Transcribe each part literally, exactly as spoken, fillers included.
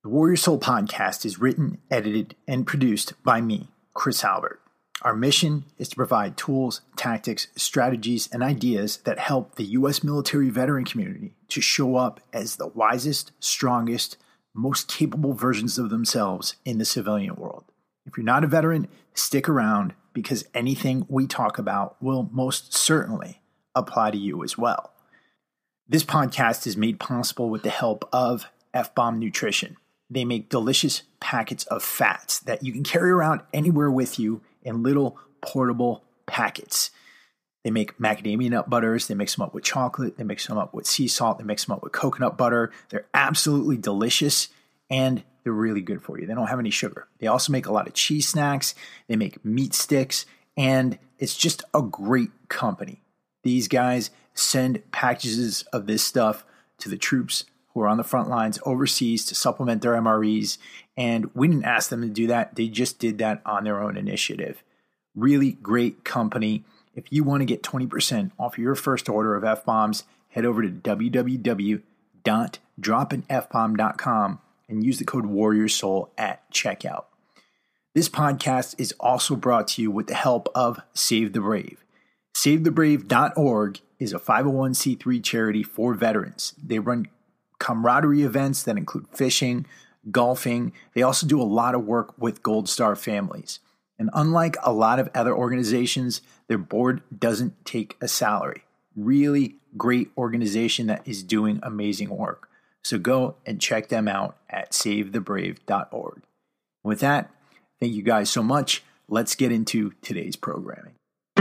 The Warrior Soul podcast is written, edited, and produced by me, Chris Albert. Our mission is to provide tools, tactics, strategies, and ideas that help the U S military veteran community to show up as the wisest, strongest, most capable versions of themselves in the civilian world. If you're not a veteran, stick around because anything we talk about will most certainly apply to you as well. This podcast is made possible with the help of F-Bomb Nutrition. They make delicious packets of fats that you can carry around anywhere with you in little portable packets. They make macadamia nut butters. They mix them up with chocolate. They mix them up with sea salt. They mix them up with coconut butter. They're absolutely delicious and they're really good for you. They don't have any sugar. They also make a lot of cheese snacks. They make meat sticks, and it's just a great company. These guys send packages of this stuff to the troops who are on the front lines overseas to supplement their M R Es, and we didn't ask them to do that. They just did that on their own initiative. Really great company. If you want to get twenty percent off your first order of F-Bombs, head over to w w w dot drop an f bomb dot com and use the code WarriorSoul at checkout. This podcast is also brought to you with the help of Save the Brave. save the brave dot org is a five oh one c three charity for veterans. They run camaraderie events that include fishing, golfing. They also do a lot of work with Gold Star families. And unlike a lot of other organizations, their board doesn't take a salary. Really great organization that is doing amazing work. So go and check them out at save the brave dot org. With that, thank you guys so much. Let's get into today's programming.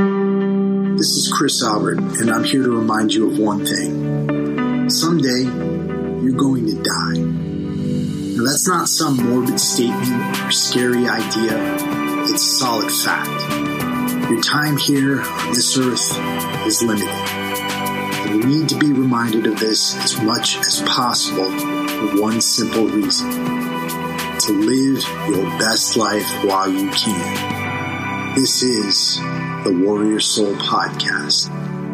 This is Chris Albert, and I'm here to remind you of one thing. Someday, you're going to die. Now, that's not some morbid statement or scary idea. It's solid fact. Your time here on this earth is limited. And you need to be reminded of this as much as possible for one simple reason. To live your best life while you can. This is the Warrior Soul Podcast.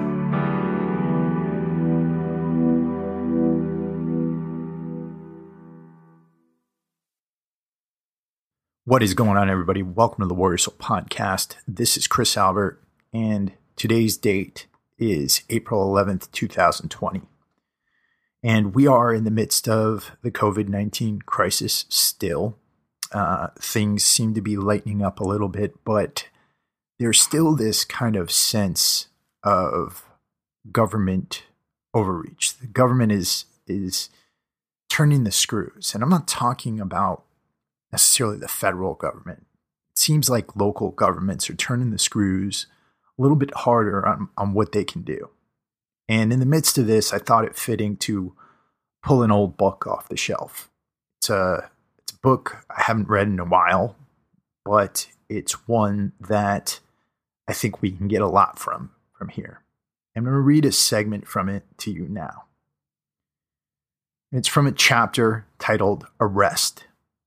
What is going on, everybody? Welcome to the Warrior Soul Podcast. This is Chris Albert, and today's date is April eleventh, twenty twenty. And we are in the midst of the covid nineteen crisis still. Uh, things seem to be lightening up a little bit, but there's still this kind of sense of government overreach. The government is is turning the screws. And I'm not talking about necessarily the federal government. It seems like local governments are turning the screws a little bit harder on, on what they can do. And in the midst of this, I thought it fitting to pull an old book off the shelf. It's a, it's a book I haven't read in a while, but it's one that I think we can get a lot from, from here. I'm going to read a segment from it to you now. It's from a chapter titled Arrest.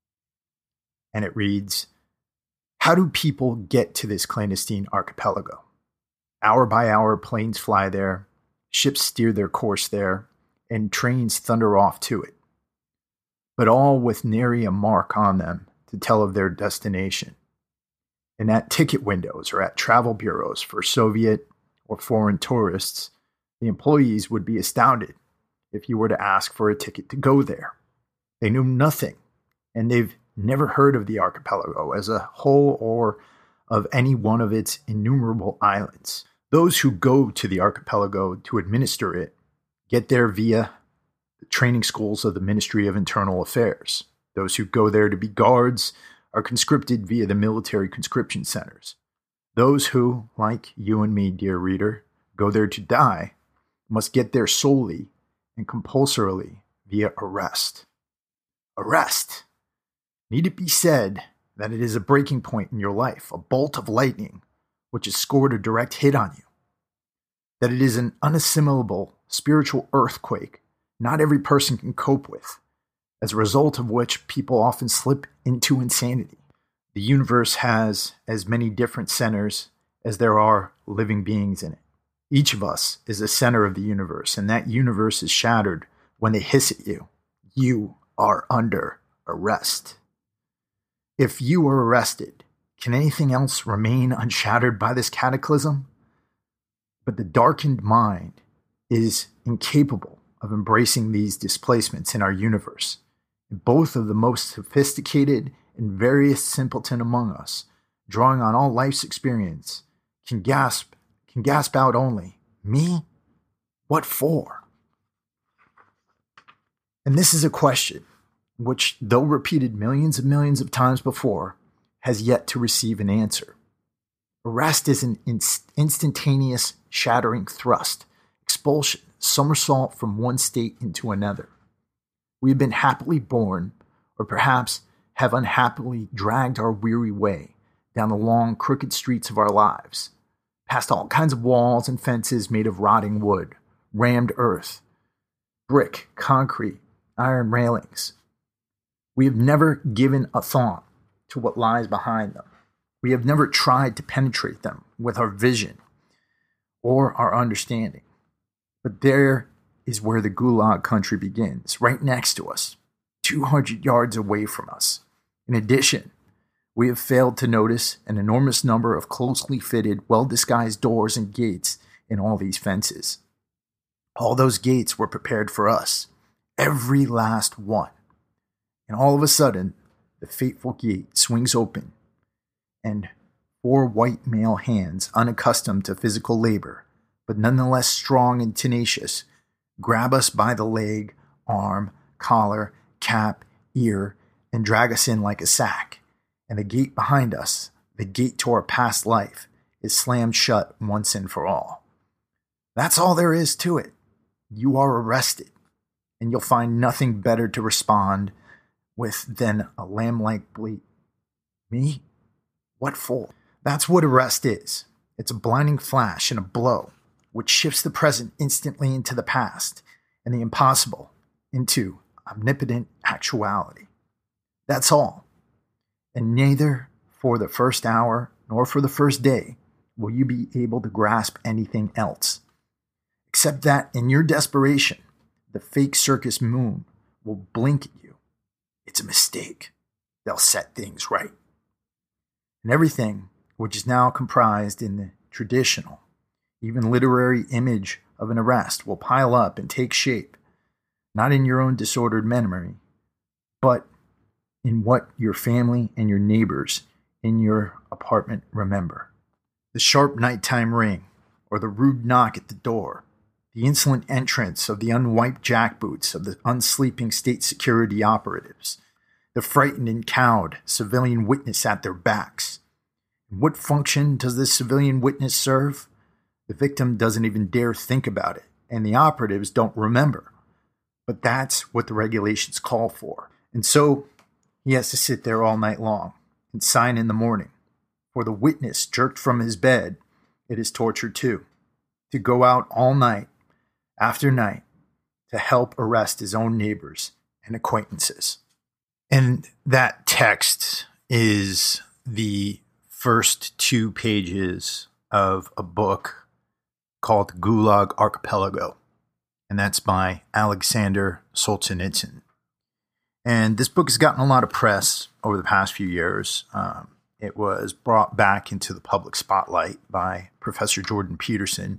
And it reads, how do people get to this clandestine archipelago? Hour by hour, planes fly there, ships steer their course there, and trains thunder off to it. But all with nary a mark on them to tell of their destination. And at ticket windows or at travel bureaus for Soviet or foreign tourists, the employees would be astounded if you were to ask for a ticket to go there. They knew nothing, and they've never heard of the archipelago as a whole or of any one of its innumerable islands. Those who go to the archipelago to administer it get there via the training schools of the Ministry of Internal Affairs. Those who go there to be guards are conscripted via the military conscription centers. Those who, like you and me, dear reader, go there to die must get there solely and compulsorily via arrest. Arrest! Need it be said that it is a breaking point in your life, a bolt of lightning which has scored a direct hit on you. That it is an unassimilable spiritual earthquake not every person can cope with, as a result of which people often slip into insanity. The universe has as many different centers as there are living beings in it. Each of us is a center of the universe, and that universe is shattered when they hiss at you. You are under arrest. If you were arrested, can anything else remain unshattered by this cataclysm? But the darkened mind is incapable of embracing these displacements in our universe. Both of the most sophisticated and veriest simpleton among us, drawing on all life's experience, can gasp, can gasp out only, "Me? What for?" And this is a question which, though repeated millions and millions of times before, has yet to receive an answer. Arrest is an inst- instantaneous shattering thrust, expulsion, somersault from one state into another. We have been happily born, or perhaps have unhappily dragged our weary way down the long, crooked streets of our lives, past all kinds of walls and fences made of rotting wood, rammed earth, brick, concrete, iron railings. We have never given a thought to what lies behind them. We have never tried to penetrate them with our vision or our understanding. But there is where the Gulag country begins, right next to us, two hundred yards away from us. In addition, we have failed to notice an enormous number of closely fitted, well-disguised doors and gates in all these fences. All those gates were prepared for us, every last one. And all of a sudden, the fateful gate swings open, and four white male hands, unaccustomed to physical labor, but nonetheless strong and tenacious, grab us by the leg, arm, collar, cap, ear, and drag us in like a sack. And the gate behind us, the gate to our past life, is slammed shut once and for all. That's all there is to it. You are arrested, and you'll find nothing better to respond with than a lamb-like bleat. Me? What for? That's what arrest is. It's a blinding flash and a blow, which shifts the present instantly into the past, and the impossible into omnipotent actuality. That's all. And neither for the first hour nor for the first day will you be able to grasp anything else, except that in your desperation, the fake circus moon will blink at you. It's a mistake. They'll set things right. And everything which is now comprised in the traditional, even literary image of an arrest will pile up and take shape, not in your own disordered memory, but in what your family and your neighbors in your apartment remember. The sharp nighttime ring, or the rude knock at the door, the insolent entrance of the unwiped jackboots of the unsleeping state security operatives, the frightened and cowed civilian witness at their backs. And what function does this civilian witness serve? The victim doesn't even dare think about it, and the operatives don't remember. But that's what the regulations call for. And so he has to sit there all night long and sign in the morning. For the witness jerked from his bed, it is torture too. To go out all night, after night, to help arrest his own neighbors and acquaintances. And that text is the first two pages of a book called Gulag Archipelago. And that's by Alexander Solzhenitsyn. And this book has gotten a lot of press over the past few years. Um, it was brought back into the public spotlight by Professor Jordan Peterson.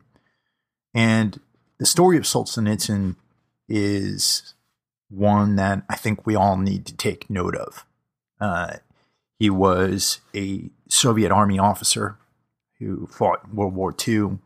And the story of Solzhenitsyn is one that I think we all need to take note of. Uh, he was a Soviet army officer who fought in World War Two,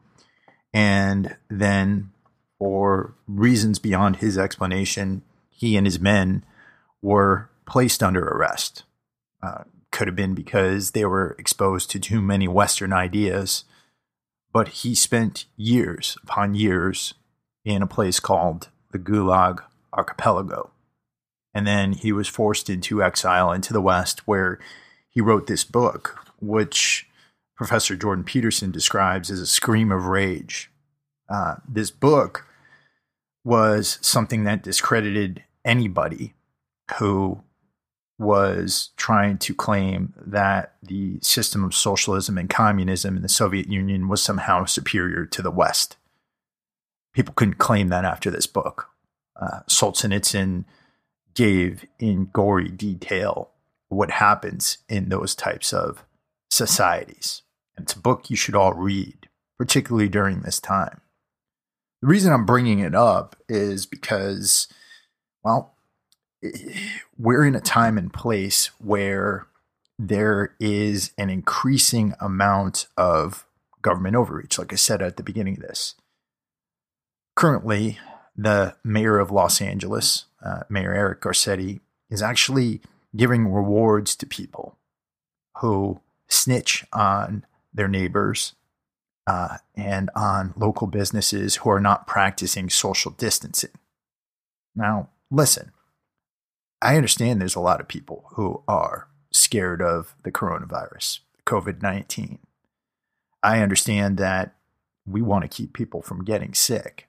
and then for reasons beyond his explanation, he and his men were placed under arrest. Uh, could have been because they were exposed to too many Western ideas, but he spent years upon years in a place called the Gulag Archipelago. And then he was forced into exile into the West, where he wrote this book, which Professor Jordan Peterson describes as a scream of rage. Uh, this book was something that discredited anybody who was trying to claim that the system of socialism and communism in the Soviet Union was somehow superior to the West. People couldn't claim that after this book. Uh, Solzhenitsyn gave in gory detail what happens in those types of societies. And it's a book you should all read, particularly during this time. The reason I'm bringing it up is because, well, we're in a time and place where there is an increasing amount of government overreach, like I said at the beginning of this. Currently, the mayor of Los Angeles, uh, Mayor Eric Garcetti, is actually giving rewards to people who snitch on their neighbors uh, and on local businesses who are not practicing social distancing. Now, listen, I understand there's a lot of people who are scared of the coronavirus, COVID nineteen. I understand that we want to keep people from getting sick.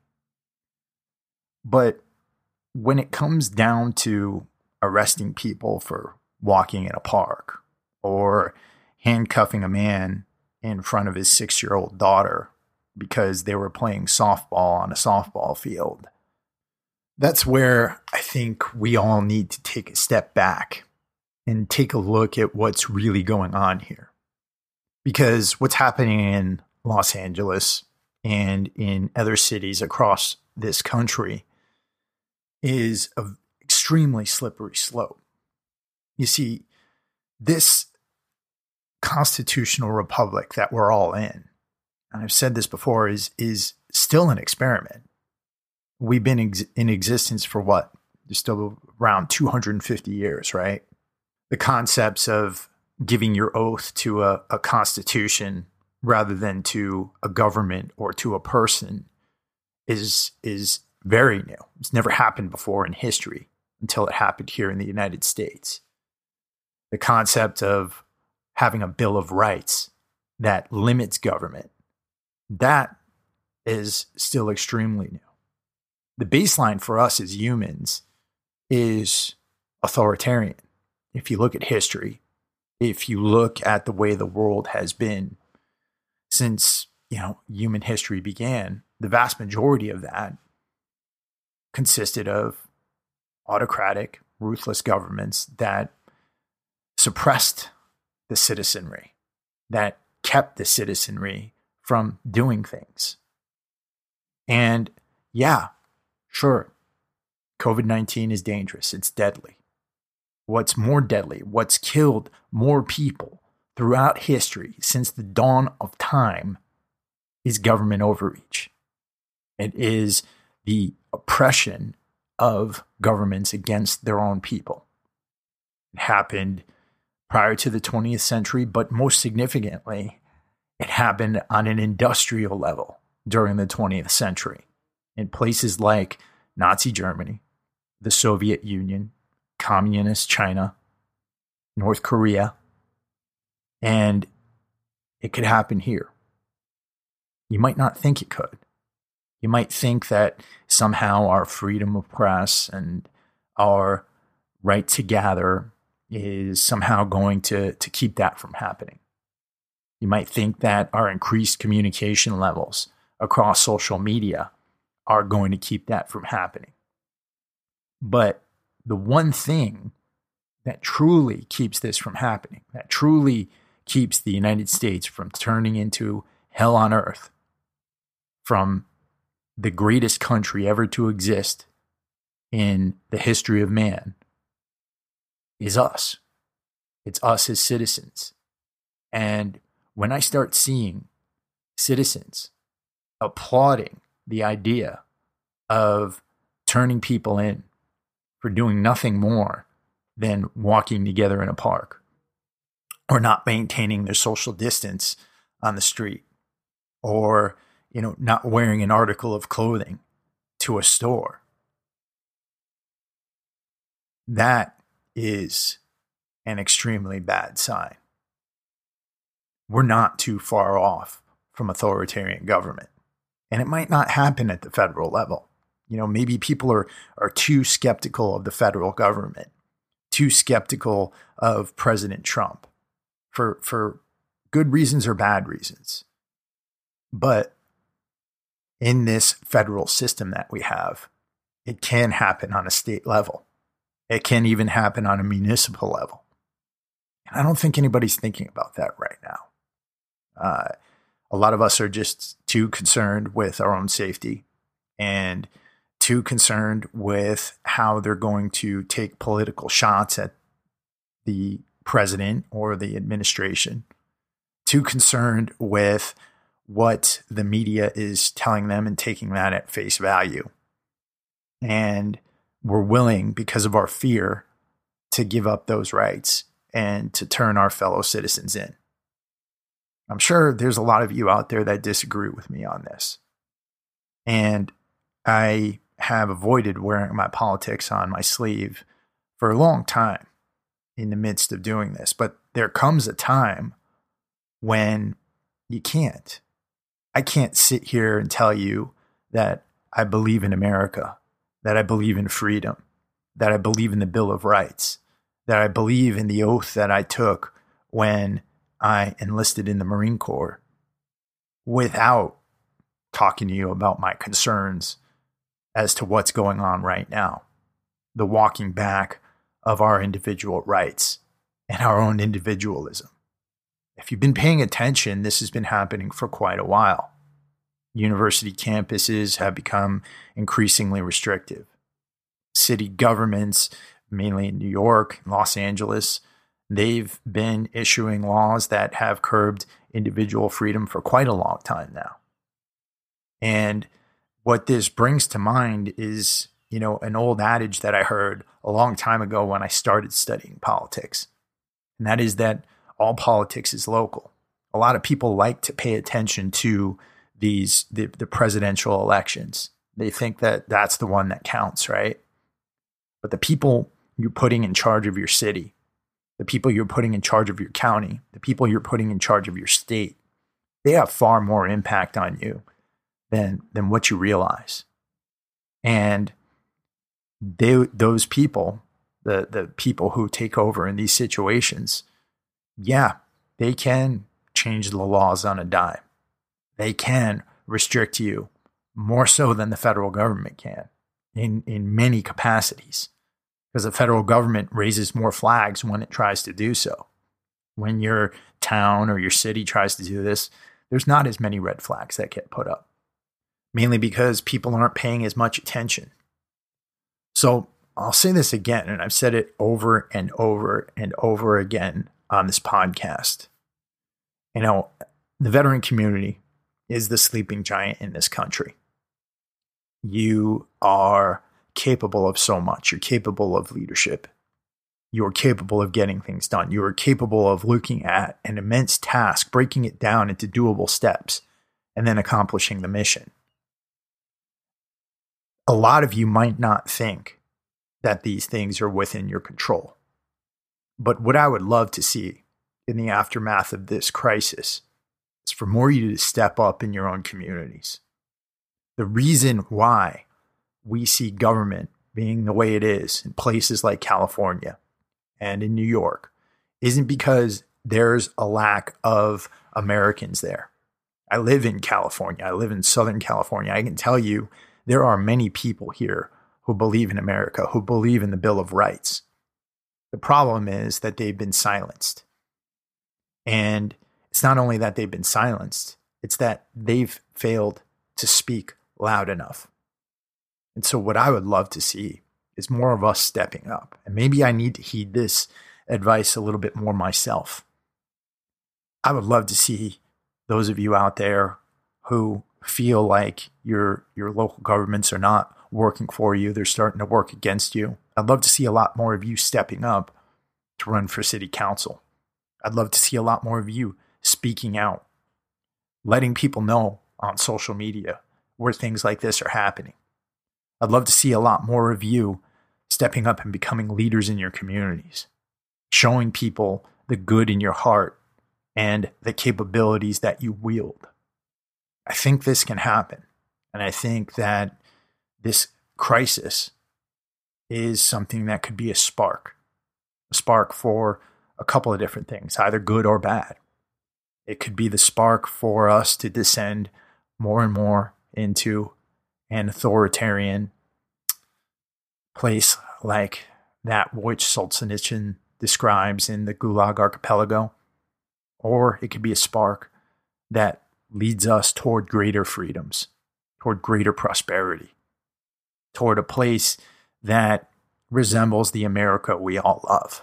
But when it comes down to arresting people for walking in a park or handcuffing a man in front of his six-year-old daughter because they were playing softball on a softball field, that's where I think we all need to take a step back and take a look at what's really going on here. Because what's happening in Los Angeles and in other cities across this country is an extremely slippery slope. You see, this constitutional republic that we're all in, and I've said this before, is, is still an experiment. We've been ex- in existence for what? Just around two hundred fifty years, right? The concepts of giving your oath to a, a constitution rather than to a government or to a person is, is very new. It's never happened before in history until it happened here in the United States. The concept of having a Bill of Rights that limits government, that is still extremely new. The baseline for us as humans is authoritarian. If you look at history, if you look at the way the world has been since, you know, human history began, the vast majority of that consisted of autocratic, ruthless governments that suppressed the citizenry, that kept the citizenry from doing things. And yeah, sure, COVID nineteen is dangerous. It's deadly. What's more deadly, what's killed more people throughout history since the dawn of time is government overreach. It is the oppression of governments against their own people. It happened prior to the twentieth century, but most significantly, it happened on an industrial level during the twentieth century in places like Nazi Germany, the Soviet Union, Communist China, North Korea, and it could happen here. You might not think it could. You might think that somehow our freedom of press and our right to gather is somehow going to, to keep that from happening. You might think that our increased communication levels across social media are going to keep that from happening. But the one thing that truly keeps this from happening, that truly keeps the United States from turning into hell on earth, from the greatest country ever to exist in the history of man, is us. It's us as citizens. And when I start seeing citizens applauding the idea of turning people in for doing nothing more than walking together in a park or not maintaining their social distance on the street or, you know, not wearing an article of clothing to a store, that is an extremely bad sign. We're not too far off from authoritarian government. And it might not happen at the federal level. You know, maybe people are, are too skeptical of the federal government, too skeptical of President Trump for, for good reasons or bad reasons. But in this federal system that we have, it can happen on a state level. It can even happen on a municipal level. And I don't think anybody's thinking about that right now. Uh, a lot of us are just too concerned with our own safety and too concerned with how they're going to take political shots at the president or the administration, too concerned with what the media is telling them and taking that at face value. And we're willing, because of our fear, to give up those rights and to turn our fellow citizens in. I'm sure there's a lot of you out there that disagree with me on this. And I have avoided wearing my politics on my sleeve for a long time in the midst of doing this. But there comes a time when you can't. I can't sit here and tell you that I believe in America, that I believe in freedom, that I believe in the Bill of Rights, that I believe in the oath that I took when I enlisted in the Marine Corps, without talking to you about my concerns as to what's going on right now, the walking back of our individual rights and our own individualism. If you've been paying attention, this has been happening for quite a while. University campuses have become increasingly restrictive. City governments, mainly in New York, Los Angeles, they've been issuing laws that have curbed individual freedom for quite a long time now. And what this brings to mind is, you know, an old adage that I heard a long time ago when I started studying politics. And that is that all politics is local. A lot of people like to pay attention to these the, the presidential elections. They think that that's the one that counts, right? But the people you're putting in charge of your city, the people you're putting in charge of your county, the people you're putting in charge of your state, they have far more impact on you than than what you realize. And they those people, the the people who take over in these situations, yeah, they can change the laws on a dime. They can restrict you more so than the federal government can in, in many capacities, because the federal government raises more flags when it tries to do so. When your town or your city tries to do this, there's not as many red flags that get put up, mainly because people aren't paying as much attention. So I'll say this again, and I've said it over and over and over again on this podcast. You know, the veteran community is the sleeping giant in this country. You are capable of so much. You're capable of leadership. You're capable of getting things done. You are capable of looking at an immense task, breaking it down into doable steps, and then accomplishing the mission. A lot of you might not think that these things are within your control. But what I would love to see in the aftermath of this crisis is for more of you to step up in your own communities. The reason why we see government being the way it is in places like California and in New York isn't because there's a lack of Americans there. I live in California. I live in Southern California. I can tell you there are many people here who believe in America, who believe in the Bill of Rights. The problem is that they've been silenced. And it's not only that they've been silenced, it's that they've failed to speak loud enough. And so what I would love to see is more of us stepping up. And maybe I need to heed this advice a little bit more myself. I would love to see those of you out there who feel like your your local governments are not working for you, they're starting to work against you. I'd love to see a lot more of you stepping up to run for city council. I'd love to see a lot more of you speaking out, letting people know on social media where things like this are happening. I'd love to see a lot more of you stepping up and becoming leaders in your communities, showing people the good in your heart and the capabilities that you wield. I think this can happen. And I think that this crisis is something that could be a spark, a spark for a couple of different things, either good or bad. It could be the spark for us to descend more and more into an authoritarian place like that which Solzhenitsyn describes in the Gulag Archipelago, or it could be a spark that leads us toward greater freedoms, toward greater prosperity, toward a place that resembles the America we all love.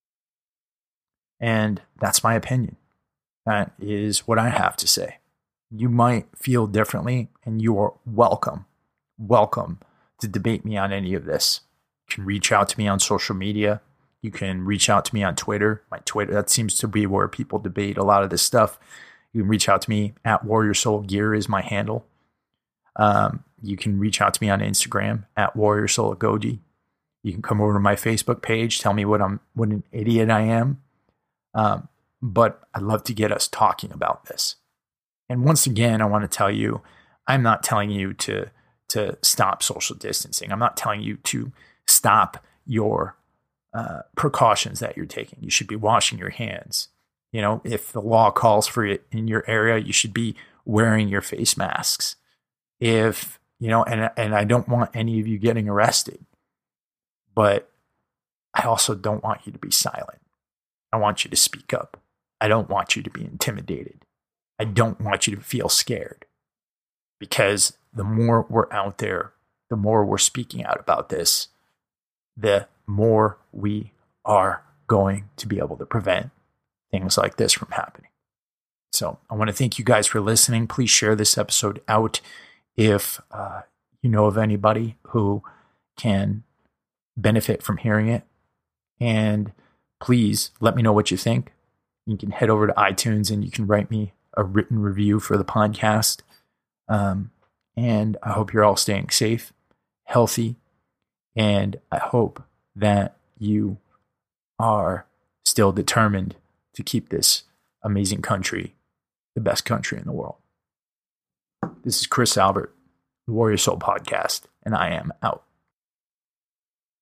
And that's my opinion. That is what I have to say. You might feel differently, and you are welcome, welcome to debate me on any of this. You can reach out to me on social media. You can reach out to me on Twitter. My Twitter, that seems to be where people debate a lot of this stuff. You can reach out to me at Warrior Soul Gear is my handle. Um, you can reach out to me on Instagram at Warrior Soul Goji. You can come over to my Facebook page, tell me what I'm, what an idiot I am. Um, but I'd love to get us talking about this. And once again, I want to tell you, I'm not telling you to, to stop social distancing. I'm not telling you to stop your uh, precautions that you're taking. You should be washing your hands. You know, if the law calls for it in your area, you should be wearing your face masks. If, you know, and, and I don't want any of you getting arrested, but I also don't want you to be silent. I want you to speak up. I don't want you to be intimidated. I don't want you to feel scared, because the more we're out there, the more we're speaking out about this, the more we are going to be able to prevent things like this from happening. So I want to thank you guys for listening. Please share this episode out if uh, you know of anybody who can benefit from hearing it. And please let me know what you think. You can head over to iTunes and you can write me a written review for the podcast. Um, and I hope you're all staying safe, healthy, and I hope that you are still determined to keep this amazing country the best country in the world. This is Chris Albert, the Warrior Soul Podcast, and I am out.